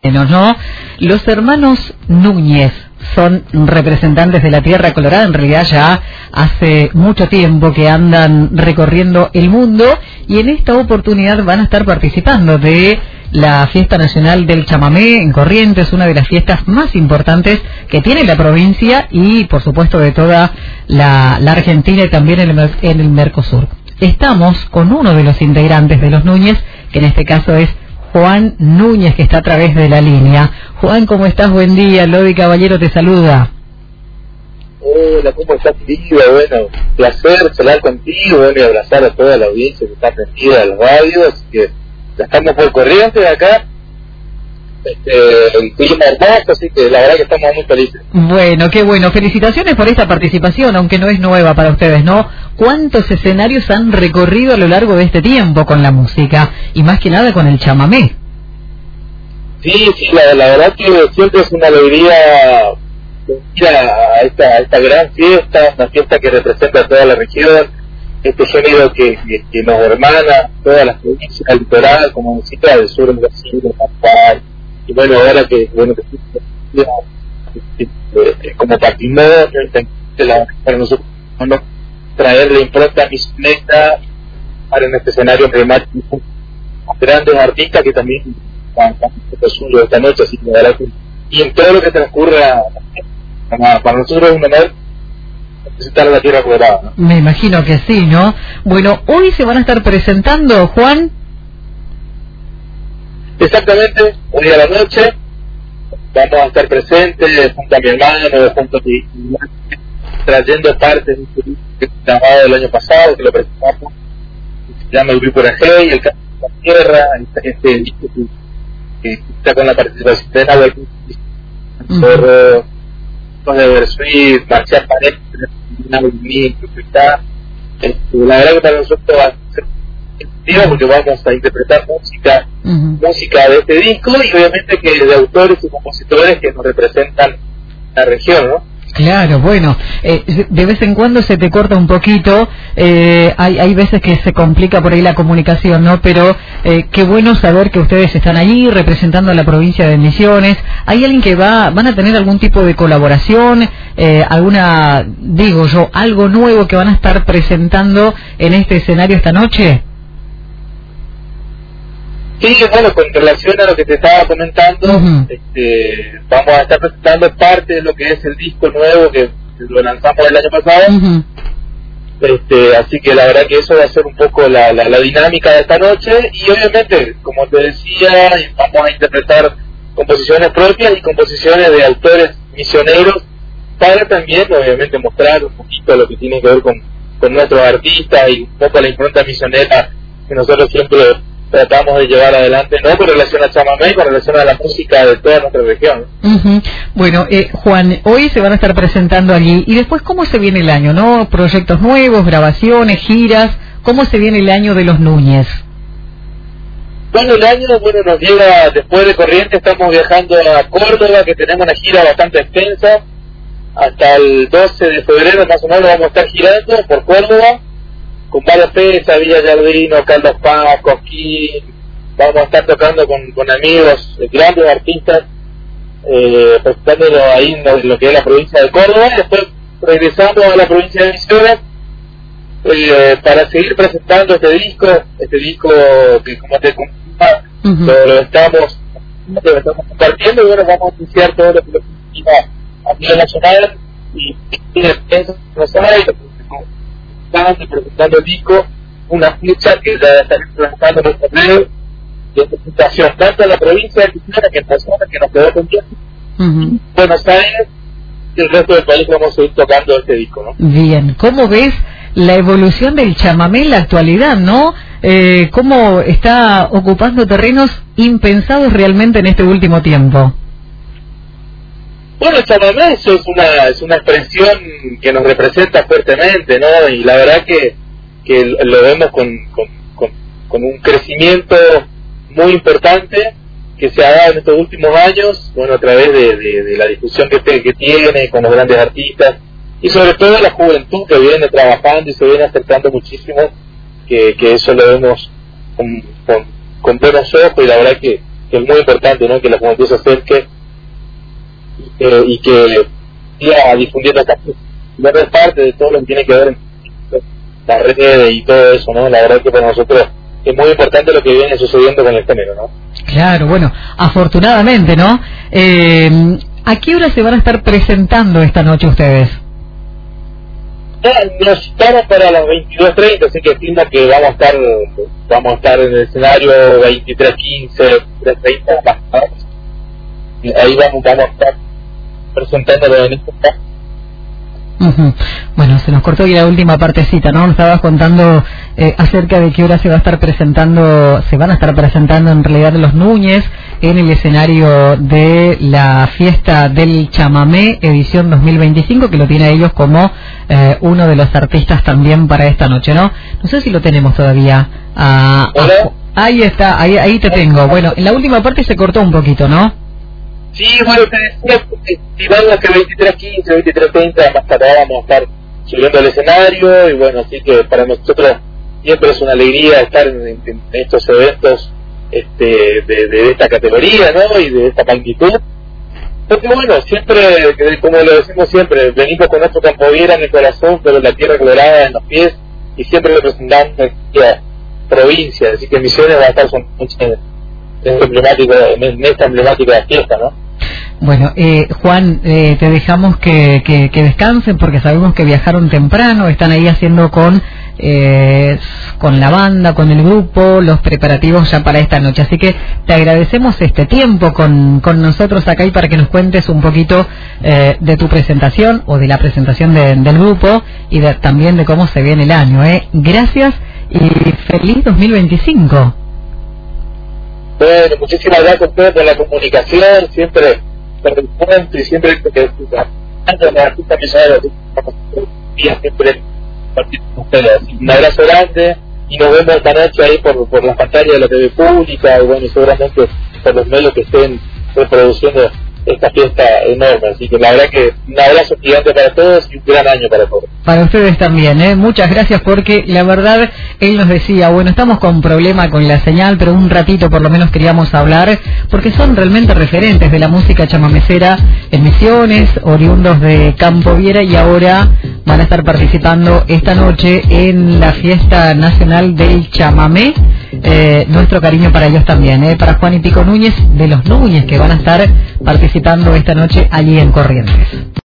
¿no? Los hermanos Núñez son representantes de la Tierra Colorada, en realidad ya hace mucho tiempo que andan recorriendo el mundo y en esta oportunidad van a estar participando de la Fiesta Nacional del Chamamé en Corrientes, una de las fiestas más importantes que tiene la provincia y por supuesto de toda la Argentina y también en el Mercosur. Estamos con uno de los integrantes de los Núñez, que en este caso es Juan Núñez, que está a través de la línea. Juan, ¿cómo estás? Buen día, Lodi Caballero te saluda. Hola, ¿cómo estás, querida? Bueno, placer charlar contigo, bueno, y abrazar a toda la audiencia que está prendida a la radio, así que ya estamos por Corrientes acá, el clima hermoso, así que la verdad que estamos muy felices. Bueno, qué bueno, felicitaciones por esta participación, aunque no es nueva para ustedes, ¿no? ¿Cuántos escenarios han recorrido a lo largo de este tiempo con la música? Y más que nada con el chamamé. Sí, la verdad que siempre es una alegría ir a esta gran fiesta, una fiesta que representa a toda la región, este género que nos hermana, todas las provincias, el litoral, como música del sur, del Brasil, del Paraguay, y bueno, ahora que como patrimonio, para nosotros traer la impronta misionera para en este escenario emblemático grandes artistas que también van a suyo esta noche, así que la verdad que, y en todo lo que transcurra para nosotros es un honor visitar la Tierra Colorada, ¿no? Me imagino que sí, ¿no? Bueno, hoy se van a estar presentando, Juan. Exactamente, hoy a la noche vamos a estar presentes junto a mi hermano, junto a mi trayendo parte de un disco que grabado el año pasado, que lo presentamos, que se llama El Grupo Rajé y el Canto de la Tierra, este disco que está con la participación de Nahuel, de Versuit, Marcial Paredes, la verdad que para nosotros va a ser divertido porque vamos a interpretar música de este disco y obviamente que de autores y compositores que nos representan la región, ¿no? Claro, bueno, de vez en cuando se te corta un poquito, hay veces que se complica por ahí la comunicación, ¿no? Pero qué bueno saber que ustedes están allí representando a la provincia de Misiones. ¿Hay alguien que van a tener algún tipo de colaboración, algo nuevo que van a estar presentando en este escenario esta noche? Sí, bueno, con relación a lo que te estaba comentando, vamos a estar presentando parte de lo que es el disco nuevo que lo lanzamos el año pasado. Así que la verdad que eso va a ser un poco la dinámica de esta noche y obviamente, como te decía, vamos a interpretar composiciones propias y composiciones de autores misioneros para también, obviamente, mostrar un poquito lo que tiene que ver con nuestros artistas y un poco la impronta misionera que nosotros siempre tratamos de llevar adelante, no con relación al chamamé, con relación a la música de toda nuestra región. Bueno, Juan, hoy se van a estar presentando allí, y después, ¿cómo se viene el año, no? Proyectos nuevos, grabaciones, giras, ¿cómo se viene el año de los Núñez? Bueno, el año, nos llega después de Corrientes, estamos viajando a Córdoba, que tenemos una gira bastante extensa, hasta el 12 de febrero más o menos vamos a estar girando por Córdoba, con varias fechas, Villa Yardino, Caldas Paz, Cosquín, vamos a estar tocando con amigos, grandes artistas, presentándolo ahí en lo que es la provincia de Córdoba, y después regresando a la provincia de Misiones para seguir presentando este disco que, como te comentaba, lo estamos compartiendo y bueno, vamos a iniciar todo lo que lo a nivel nacional y presentando el disco, una fecha que ya está lanzando los torneos de presentación tanto en la provincia de Misiones que en personas que nos quedó pendiente, Buenos Aires y el resto del país vamos a ir tocando este disco, ¿no? Bien, ¿cómo ves la evolución del chamamé en la actualidad, no? ¿Cómo está ocupando terrenos impensados realmente en este último tiempo? Bueno, el chamamé eso es una expresión que nos representa fuertemente, ¿no? Y la verdad que lo vemos con un crecimiento muy importante que se ha dado en estos últimos años, bueno, a través de la difusión que tiene con los grandes artistas y sobre todo la juventud que viene trabajando y se viene acercando muchísimo, que eso lo vemos con buenos ojos y la verdad que que es muy importante, ¿no? Que la juventud se acerque y que siga difundiendo esta fiesta. No es parte de todo lo que tiene que ver con las redes y todo eso, ¿no? La verdad que para nosotros es muy importante lo que viene sucediendo con el género, ¿no? Claro, bueno, afortunadamente, ¿no? ¿A qué hora se van a estar presentando esta noche ustedes? Nos estamos para las 22:30, así que estimo que vamos a estar en el escenario 23:15, 23:30, más tarde. Ahí vamos a estar presentándolo en este caso. Bueno, se nos cortó ya la última partecita, ¿no? Nos estabas contando acerca de qué hora se van a estar presentando en realidad los Núñez en el escenario de la fiesta del chamamé edición 2025, que lo tiene a ellos como uno de los artistas también para esta noche, ¿no? No sé si lo tenemos todavía. Ahí está, ahí te tengo. Bueno, en la última parte se cortó un poquito, ¿no? Sí, bueno, si van a que 23:15, 23:30, más tarde vamos a estar subiendo al escenario, y bueno, así que para nosotros siempre es una alegría estar en estos eventos de esta categoría, ¿no? Y de esta magnitud. Porque bueno, siempre, como lo decimos siempre, venimos con nuestro Campoviera en el corazón, pero la tierra colorada en los pies, y siempre representando nuestra provincia, así que Misiones va a estar en esta emblemática fiesta, ¿no? Bueno, Juan, te dejamos que descansen, porque sabemos que viajaron temprano, están ahí haciendo con la banda, con el grupo, los preparativos ya para esta noche. Así que te agradecemos este tiempo con nosotros acá, y para que nos cuentes un poquito de tu presentación, o de la presentación del grupo, y también de cómo se viene el año. Gracias y feliz 2025. Bueno, muchísimas gracias a ustedes por la comunicación, siempre por el puente, y siempre que la artista siempre compartir con ustedes. Un abrazo grande, y nos vemos esta noche ahí por las pantallas de la TV pública, y bueno, seguramente por los medios que estén reproduciendo esta fiesta enorme. Así que la verdad que un abrazo gigante para todos y un gran año para todos. Para ustedes también, muchas gracias, porque la verdad él nos decía, bueno, estamos con problema con la señal, pero un ratito por lo menos queríamos hablar, porque son realmente referentes de la música chamamecera en Misiones, oriundos de Campoviera, y ahora van a estar participando esta noche en la fiesta nacional del chamamé. Nuestro cariño para ellos también, para Juan y Pico Núñez, de los Núñez, que van a estar participando esta noche allí en Corrientes.